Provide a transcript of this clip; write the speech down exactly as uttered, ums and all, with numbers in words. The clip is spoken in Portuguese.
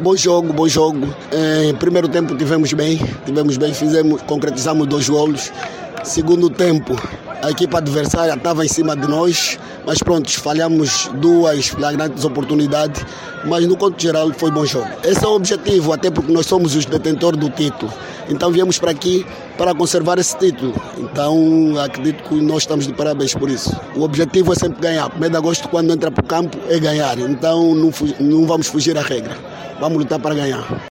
Bom jogo, bom jogo. Em primeiro tempo tivemos bem, tivemos bem, fizemos, concretizamos dois golos. Segundo tempo, a equipa adversária estava em cima de nós, mas pronto, falhamos duas flagrantes oportunidades, mas no conto geral foi bom jogo. Esse é o objetivo, até porque nós somos os detentores do título. Então viemos para aqui para conservar esse título. Então acredito que nós estamos de parabéns por isso. O objetivo é sempre ganhar. primeiro de agosto, quando entra para o campo, é ganhar. Então não, não vamos fugir à regra. Vamos lutar para ganhar.